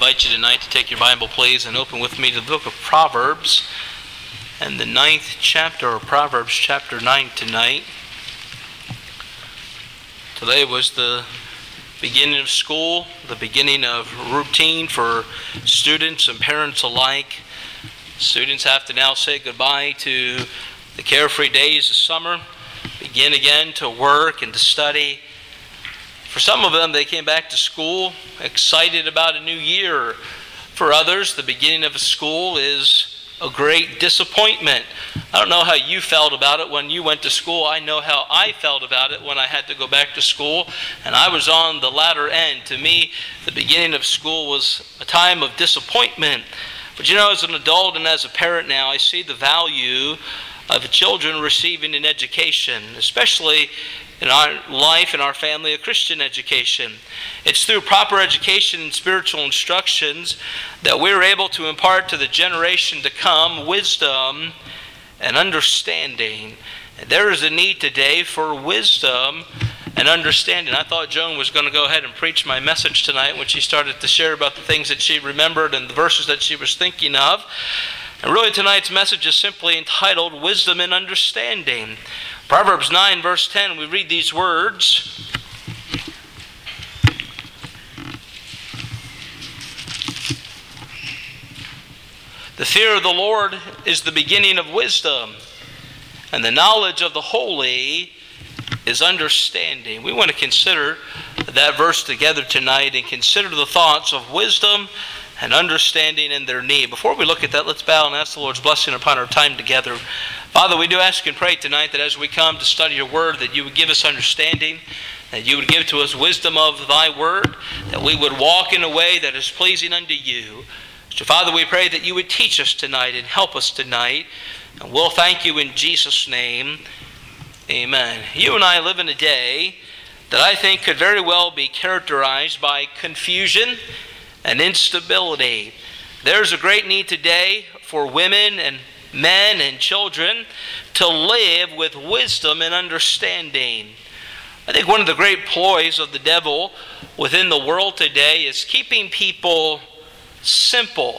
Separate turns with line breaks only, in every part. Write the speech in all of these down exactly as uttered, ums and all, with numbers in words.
invite you tonight to take your Bible, please, and open with me to the book of Proverbs and the ninth chapter of Proverbs, chapter nine tonight. Today was the beginning of school, the beginning of routine for students and parents alike. Students have to now say goodbye to the carefree days of summer, begin again to work and to study. For some of them, they came back to school excited about a new year. For others, the beginning of a school is a great disappointment. I don't know how you felt about it when you went to school. I know how I felt about it when I had to go back to school, and I was on the latter end. To me, the beginning of school was a time of disappointment. But you know, as an adult and as a parent now, I see the value of children receiving an education, especially in our life, in our family, a Christian education. It's through proper education and spiritual instructions that we're able to impart to the generation to come wisdom and understanding. And there is a need today for wisdom and understanding. I thought Joan was going to go ahead and preach my message tonight when she started to share about the things that she remembered and the verses that she was thinking of. And really tonight's message is simply entitled Wisdom and Understanding. Proverbs nine verse ten, we read these words. The fear of the Lord is the beginning of wisdom, and the knowledge of the holy is understanding. We want to consider that verse together tonight and consider the thoughts of wisdom and understanding in their need. Before we look at that, let's bow and ask the Lord's blessing upon our time together. Father, we do ask and pray tonight that as we come to study your word, that you would give us understanding, that you would give to us wisdom of thy word, that we would walk in a way that is pleasing unto you. So Father, we pray that you would teach us tonight and help us tonight, and we'll thank you in Jesus' name. Amen. You and I live in a day that I think could very well be characterized by confusion and instability. There's a great need today for women and men and children to live with wisdom and understanding. I think one of the great ploys of the devil within the world today is keeping people simple.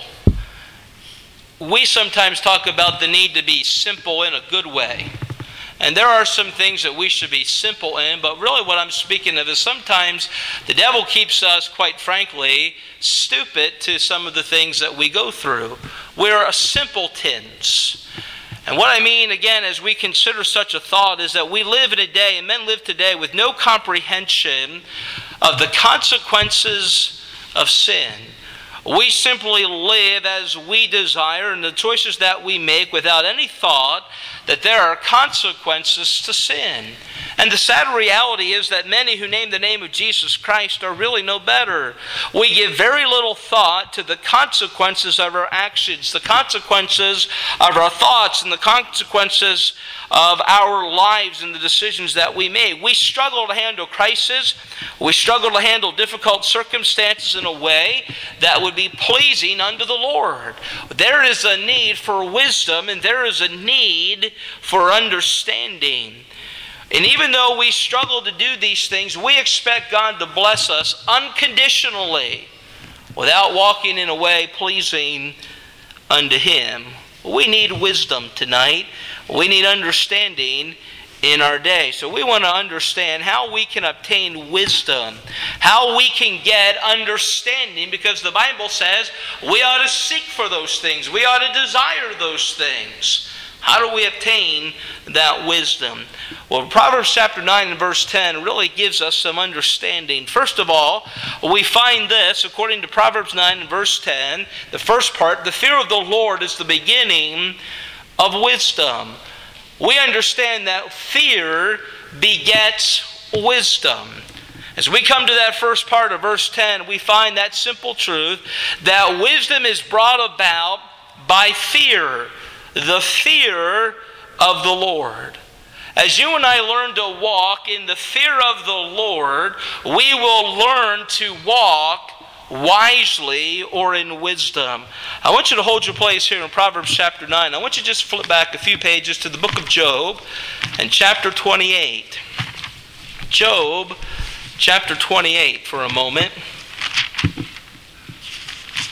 We sometimes talk about the need to be simple in a good way. And there are some things that we should be simple in, but really what I'm speaking of is sometimes the devil keeps us, quite frankly, stupid to some of the things that we go through. We're simpletons. And what I mean, again, as we consider such a thought, is that we live in a day, and men live today, with no comprehension of the consequences of sin. We simply live as we desire, and the choices that we make without any thought that there are consequences to sin. And the sad reality is that many who name the name of Jesus Christ are really no better. We give very little thought to the consequences of our actions, the consequences of our thoughts, and the consequences of our lives and the decisions that we make. We struggle to handle crisis. We struggle to handle difficult circumstances in a way that would be pleasing unto the Lord. There is a need for wisdom, and there is a need for understanding. And even though we struggle to do these things, we expect God to bless us unconditionally without walking in a way pleasing unto Him. We need wisdom tonight. We need understanding in our day. So we want to understand how we can obtain wisdom, how we can get understanding, because the Bible says we ought to seek for those things. We ought to desire those things. How do we obtain that wisdom? Well, Proverbs chapter nine and verse ten really gives us some understanding. First of all, we find this, according to Proverbs nine and verse ten, the first part, the fear of the Lord is the beginning of wisdom. We understand that fear begets wisdom. As we come to that first part of verse ten, we find that simple truth that wisdom is brought about by fear. The fear of the Lord. As you and I learn to walk in the fear of the Lord, we will learn to walk wisely or in wisdom. I want you to hold your place here in Proverbs chapter nine. I want you to just flip back a few pages to the book of Job and chapter twenty-eight. Job chapter twenty-eight for a moment.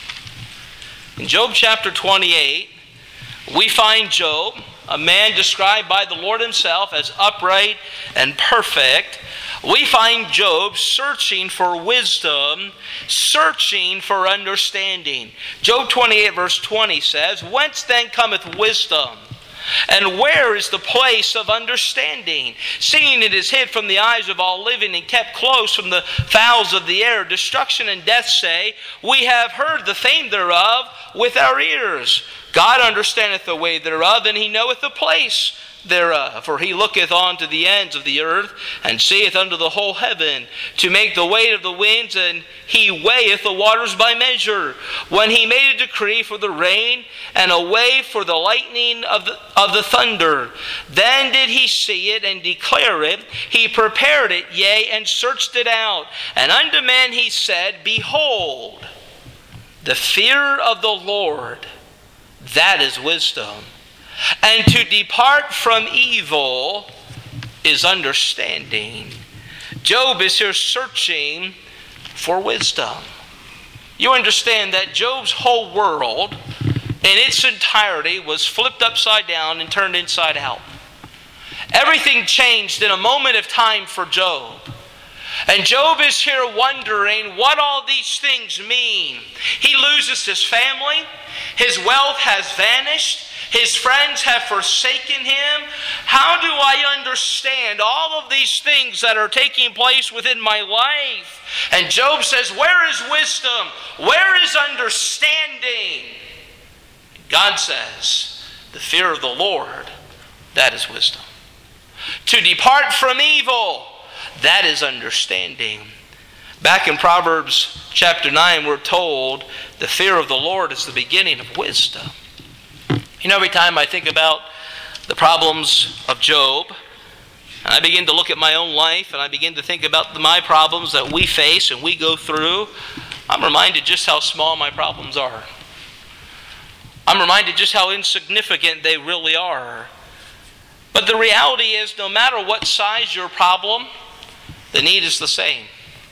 In Job chapter twenty-eight, we find Job, a man described by the Lord himself as upright and perfect. We find Job searching for wisdom, searching for understanding. Job twenty-eight verse twenty says, "Whence then cometh wisdom? And where is the place of understanding? Seeing it is hid from the eyes of all living and kept close from the fowls of the air. Destruction and death say, We have heard the fame thereof with our ears. God understandeth the way thereof, and he knoweth the place thereof. For he looketh on to the ends of the earth, and seeth unto the whole heaven, to make the weight of the winds, and he weigheth the waters by measure. When he made a decree for the rain, and a way for the lightning of the, of the thunder, then did he see it and declare it. He prepared it, yea, and searched it out. And unto men he said, Behold, the fear of the Lord, that is wisdom. And to depart from evil is understanding." Job is here searching for wisdom. You understand that Job's whole world in its entirety was flipped upside down and turned inside out. Everything changed in a moment of time for Job. And Job is here wondering what all these things mean. He loses his family. His wealth has vanished. His friends have forsaken him. How do I understand all of these things that are taking place within my life? And Job says, where is wisdom? Where is understanding? God says, the fear of the Lord, that is wisdom. To depart from evil, that is understanding. Back in Proverbs chapter nine, we're told the fear of the Lord is the beginning of wisdom. You know, every time I think about the problems of Job, and I begin to look at my own life, and I begin to think about my problems that we face and we go through, I'm reminded just how small my problems are. I'm reminded just how insignificant they really are. But the reality is, no matter what size your problem, the need is the same.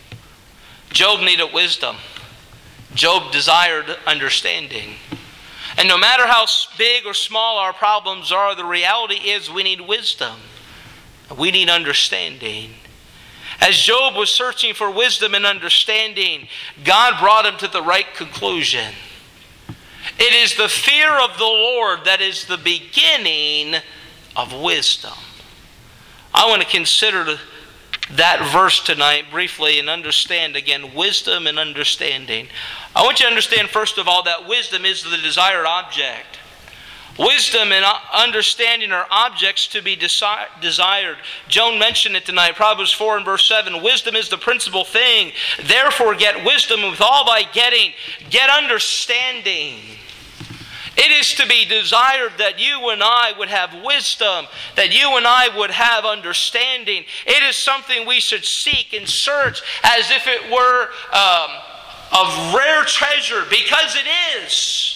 Job needed wisdom. Job desired understanding. And no matter how big or small our problems are, the reality is we need wisdom. We need understanding. As Job was searching for wisdom and understanding, God brought him to the right conclusion. It is the fear of the Lord that is the beginning of wisdom. I want to consider that verse tonight briefly and understand again wisdom and understanding. I want you to understand first of all that wisdom is the desired object. Wisdom and understanding are objects to be desi- desired. Joan mentioned it tonight, Proverbs four and verse seven. Wisdom is the principal thing. Therefore get wisdom, with all thy getting, get understanding. It is to be desired that you and I would have wisdom, that you and I would have understanding. It is something we should seek and search as if it were um, of rare treasure, because it is.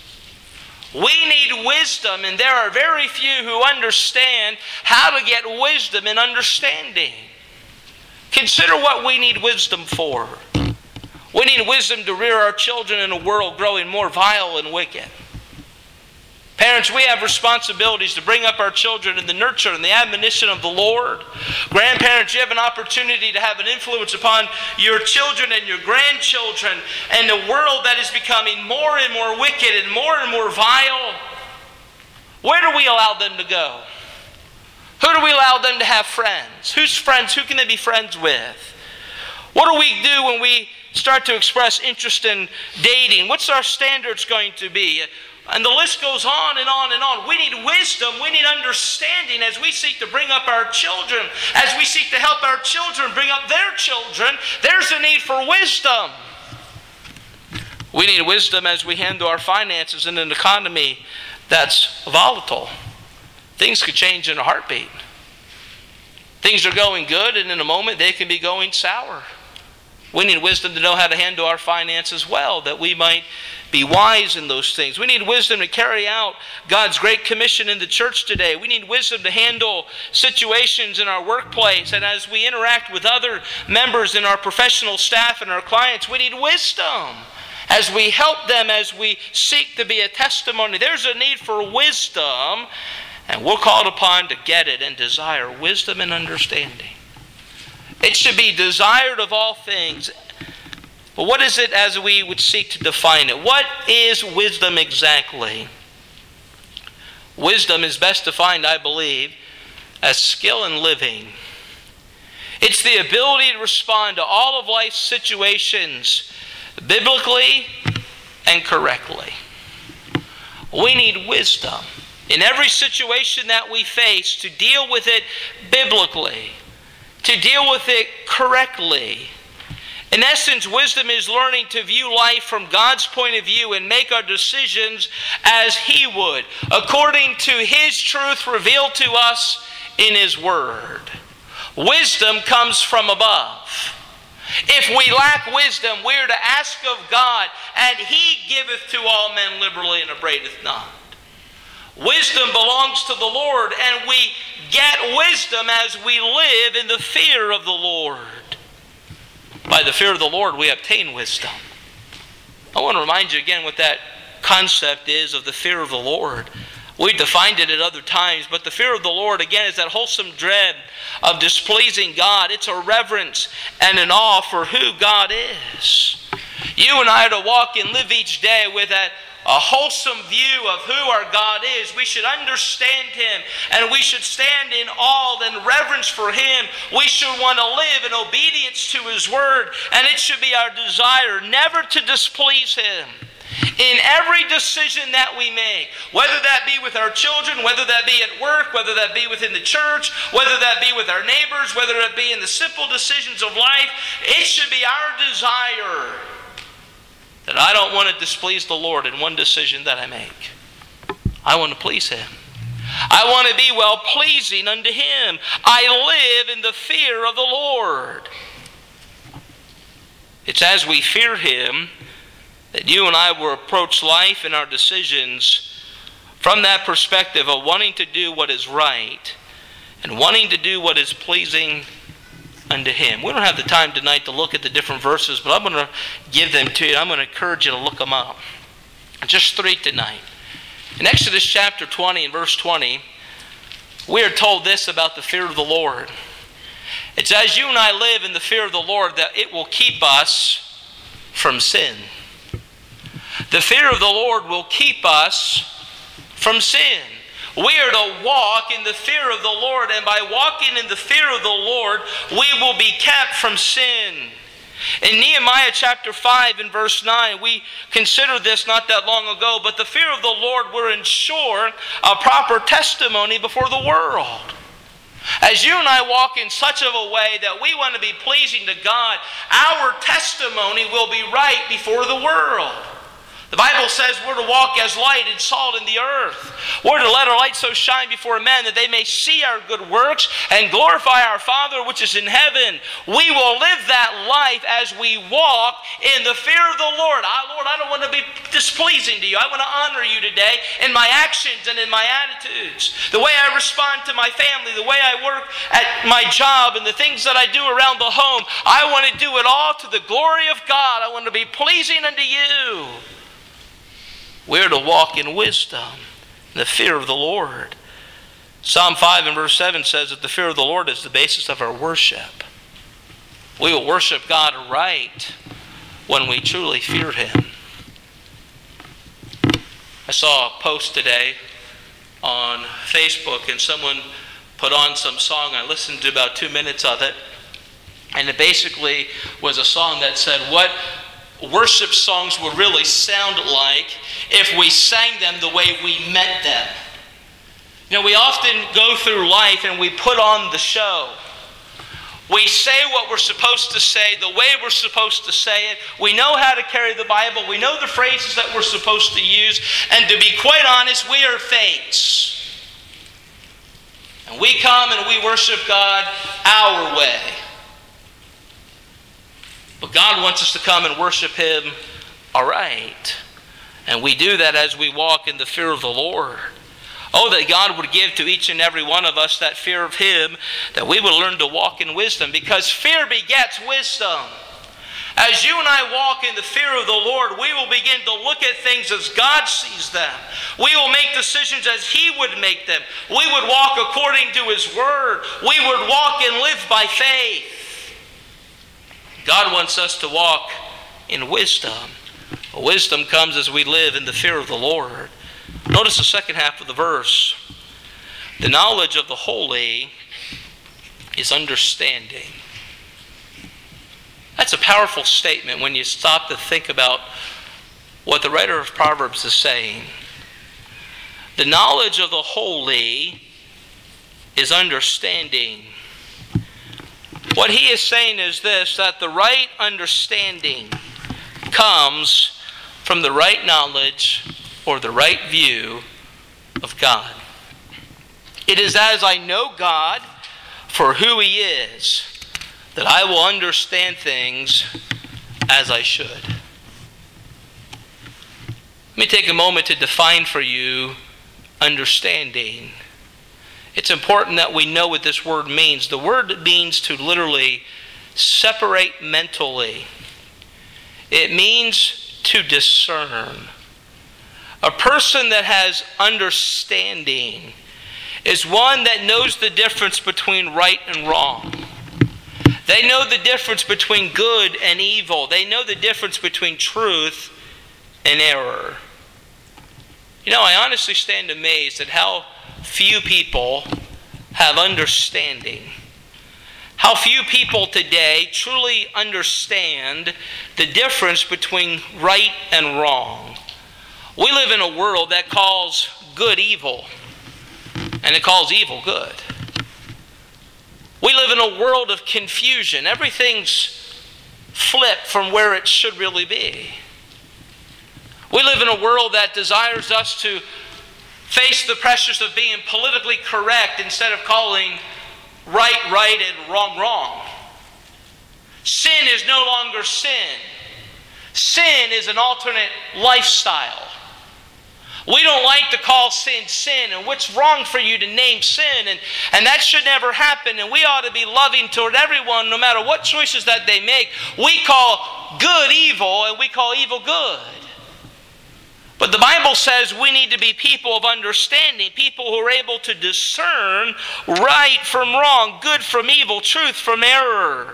We need wisdom, and there are very few who understand how to get wisdom and understanding. Consider what we need wisdom for. We need wisdom to rear our children in a world growing more vile and wicked. Parents, we have responsibilities to bring up our children in the nurture and the admonition of the Lord. Grandparents, you have an opportunity to have an influence upon your children and your grandchildren and the world that is becoming more and more wicked and more and more vile. Where do we allow them to go? Who do we allow them to have friends? Whose friends? Who can they be friends with? What do we do when we start to express interest in dating? What's our standards going to be? And the list goes on and on and on. We need wisdom. We need understanding as we seek to bring up our children. As we seek to help our children bring up their children, there's a need for wisdom. We need wisdom as we handle our finances in an economy that's volatile. Things could change in a heartbeat. Things are going good, and in a moment they can be going sour. We need wisdom to know how to handle our finances well, that we might be wise in those things. We need wisdom to carry out God's great commission in the church today. We need wisdom to handle situations in our workplace, and as we interact with other members in our professional staff and our clients, we need wisdom. as we help them, as we seek to be a testimony. There's a need for wisdom, and we're called upon to get it and desire wisdom and understanding. It should be desired of all things. But what is it as we would seek to define it? What is wisdom exactly? Wisdom is best defined, I believe, as skill in living. It's the ability to respond to all of life's situations biblically and correctly. We need wisdom in every situation that we face to deal with it biblically, to deal with it correctly. In essence, wisdom is learning to view life from God's point of view and make our decisions as He would, according to His truth revealed to us in His Word. Wisdom comes from above. If we lack wisdom, we're to ask of God, and He giveth to all men liberally and upbraideth not. Wisdom belongs to the Lord, and we get wisdom as we live in the fear of the Lord. By the fear of the Lord, we obtain wisdom. I want to remind you again what that concept is of the fear of the Lord. We've defined it at other times, but the fear of the Lord, again, is that wholesome dread of displeasing God. It's a reverence and an awe for who God is. You and I are to walk and live each day with that a wholesome view of who our God is. We should understand Him, and we should stand in awe and reverence for Him. We should want to live in obedience to His Word, and it should be our desire never to displease Him in every decision that we make, whether that be with our children, whether that be at work, whether that be within the church, whether that be with our neighbors, whether it be in the simple decisions of life. It should be our desire that I don't want to displease the Lord in one decision that I make. I want to please Him. I want to be well-pleasing unto Him. I live in the fear of the Lord. It's as we fear Him that you and I will approach life and our decisions from that perspective of wanting to do what is right and wanting to do what is pleasing unto Him. We don't have the time tonight to look at the different verses, but I'm going to give them to you. I'm going to encourage you to look them up. Just three tonight. In Exodus chapter twenty and verse twenty, we are told this about the fear of the Lord. It's as you and I live in the fear of the Lord that it will keep us from sin. The fear of the Lord will keep us from sin. We are to walk in the fear of the Lord, and by walking in the fear of the Lord, we will be kept from sin. In Nehemiah chapter five and verse nine, we considered this not that long ago, but the fear of the Lord will ensure a proper testimony before the world. As you and I walk in such of a way that we want to be pleasing to God, our testimony will be right before the world. The Bible says we're to walk as light and salt in the earth. We're to let our light so shine before men that they may see our good works and glorify our Father which is in heaven. We will live that life as we walk in the fear of the Lord. I, Lord, I don't want to be displeasing to you. I want to honor you today in my actions and in my attitudes. The way I respond to my family, the way I work at my job, and the things that I do around the home. I want to do it all to the glory of God. I want to be pleasing unto you. We're to walk in wisdom, in the fear of the Lord. Psalm five and verse seven says that the fear of the Lord is the basis of our worship. We will worship God right when we truly fear Him. I saw a post today on Facebook, and someone put on some song. I listened to about two minutes of it, and it basically was a song that said, what worship songs would really sound like if we sang them the way we meant them. You know, we often go through life and we put on the show. We say what we're supposed to say, the way we're supposed to say it. We know how to carry the Bible. We know the phrases that we're supposed to use. And to be quite honest, we are fakes. And we come and we worship God our way. But God wants us to come and worship Him aright. And we do that as we walk in the fear of the Lord. Oh, that God would give to each and every one of us that fear of Him, that we would learn to walk in wisdom, because fear begets wisdom. As you and I walk in the fear of the Lord, we will begin to look at things as God sees them. We will make decisions as He would make them. We would walk according to His Word. We would walk and live by faith. God wants us to walk in wisdom. Wisdom comes as we live in the fear of the Lord. Notice the second half of the verse. The knowledge of the holy is understanding. That's a powerful statement when you stop to think about what the writer of Proverbs is saying. The knowledge of the holy is understanding. What he is saying is this, that the right understanding comes from the right knowledge or the right view of God. It is as I know God for who He is that I will understand things as I should. Let me take a moment to define for you understanding. It's important that we know what this word means. The word means to literally separate mentally. It means to discern. A person that has understanding is one that knows the difference between right and wrong. They know the difference between good and evil. They know the difference between truth and error. You know, I honestly stand amazed at how few people have understanding. How few people today truly understand the difference between right and wrong. We live in a world that calls good evil, and it calls evil good. We live in a world of confusion. Everything's flipped from where it should really be. We live in a world that desires us to face the pressures of being politically correct instead of calling right, right, and wrong, wrong. Sin is no longer sin. Sin is an alternate lifestyle. We don't like to call sin sin, and what's wrong for you to name sin, and, and that should never happen, and we ought to be loving toward everyone no matter what choices that they make. We call good evil, and we call evil good. But the Bible says we need to be people of understanding, people who are able to discern right from wrong, good from evil, truth from error.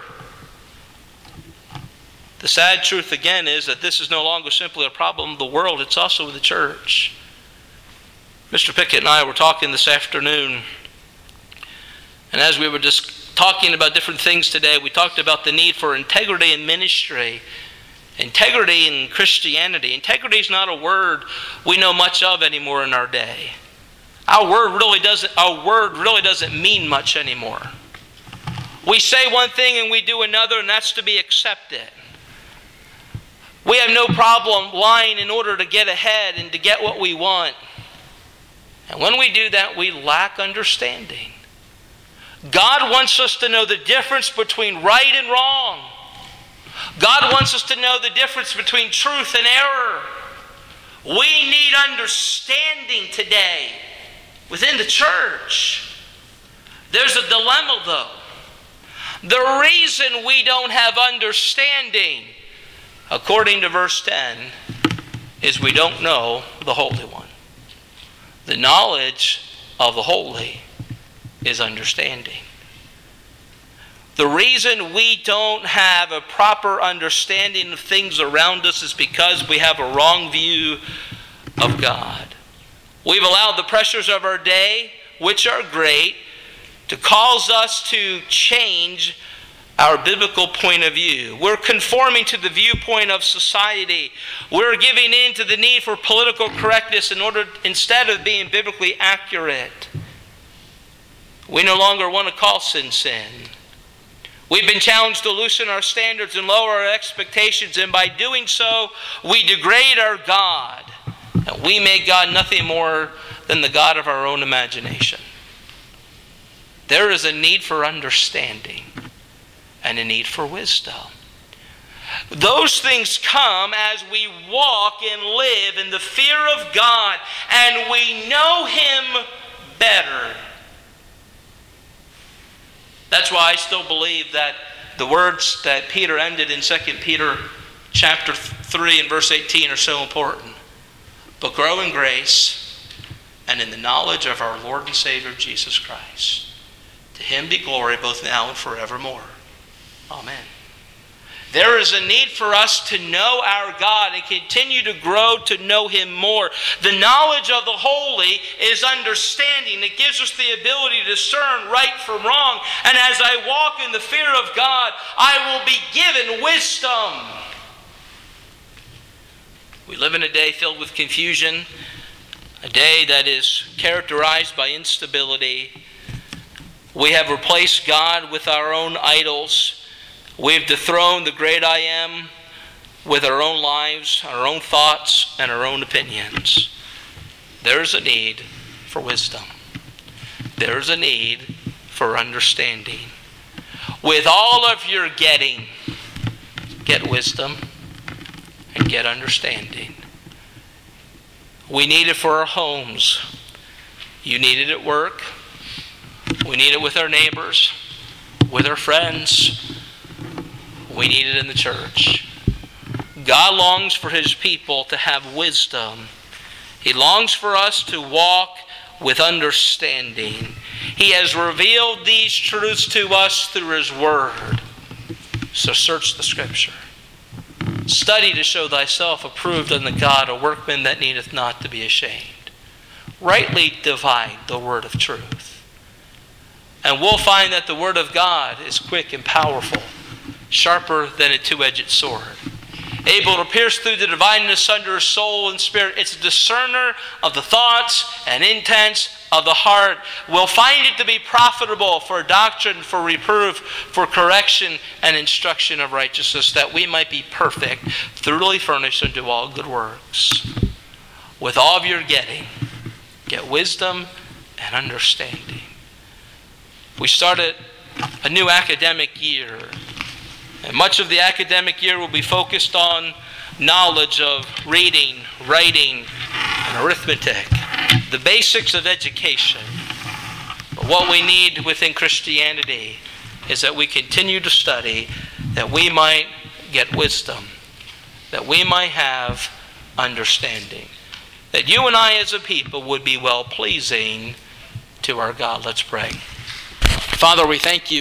The sad truth again is that this is no longer simply a problem of the world, it's also the church. Mister Pickett and I were talking this afternoon, and as we were just talking about different things today, we talked about the need for integrity in ministry. Integrity in Christianity. Integrity is not a word we know much of anymore in our day. Our word really doesn't, our word really doesn't mean much anymore. We say one thing and we do another, and that's to be accepted. We have no problem lying in order to get ahead and to get what we want. And when we do that, we lack understanding. God wants us to know the difference between right and wrong. God wants us to know the difference between truth and error. We need understanding today within the church. There's a dilemma though. The reason we don't have understanding, according to verse ten, is we don't know the Holy One. The knowledge of the holy is understanding. The reason we don't have a proper understanding of things around us is because we have a wrong view of God. We've allowed the pressures of our day, which are great, to cause us to change our biblical point of view. We're conforming to the viewpoint of society. We're giving in to the need for political correctness in order, instead of being biblically accurate. We no longer want to call sin sin. We've been challenged to loosen our standards and lower our expectations, and by doing so, we degrade our God. And we make God nothing more than the God of our own imagination. There is a need for understanding and a need for wisdom. Those things come as we walk and live in the fear of God, and we know Him better. That's why I still believe that the words that Peter ended in Second Peter chapter three and verse eighteen are so important. But grow in grace and in the knowledge of our Lord and Savior Jesus Christ. To him be glory both now and forevermore. Amen. There is a need for us to know our God and continue to grow to know him more. The knowledge of the holy is understanding. It gives us the ability to discern right from wrong. And as I walk in the fear of God, I will be given wisdom. We live in a day filled with confusion, a day that is characterized by instability. We have replaced God with our own idols. We've dethroned the great I Am with our own lives, our own thoughts, and our own opinions. There's a need for wisdom. There's a need for understanding. With all of your getting, get wisdom and get understanding. We need it for our homes. You need it at work. We need it with our neighbors, with our friends. We need it in the church. God longs for his people to have wisdom. He longs for us to walk with understanding. He has revealed these truths to us through his word. So search the scripture. Study to show thyself approved unto God, a workman that needeth not to be ashamed. Rightly divide the word of truth. And we'll find that the word of God is quick and powerful, sharper than a two-edged sword, able to pierce through the dividing asunder of soul and spirit. It's a discerner of the thoughts and intents of the heart. We'll find it to be profitable for doctrine, for reproof, for correction, and instruction of righteousness, that we might be perfect, thoroughly furnished unto all good works. With all of your getting, get wisdom and understanding. We started a new academic year. And much of the academic year will be focused on knowledge of reading, writing, and arithmetic. The basics of education. But what we need within Christianity is that we continue to study, that we might get wisdom, that we might have understanding, that you and I as a people would be well-pleasing to our God. Let's pray. Father, we thank you.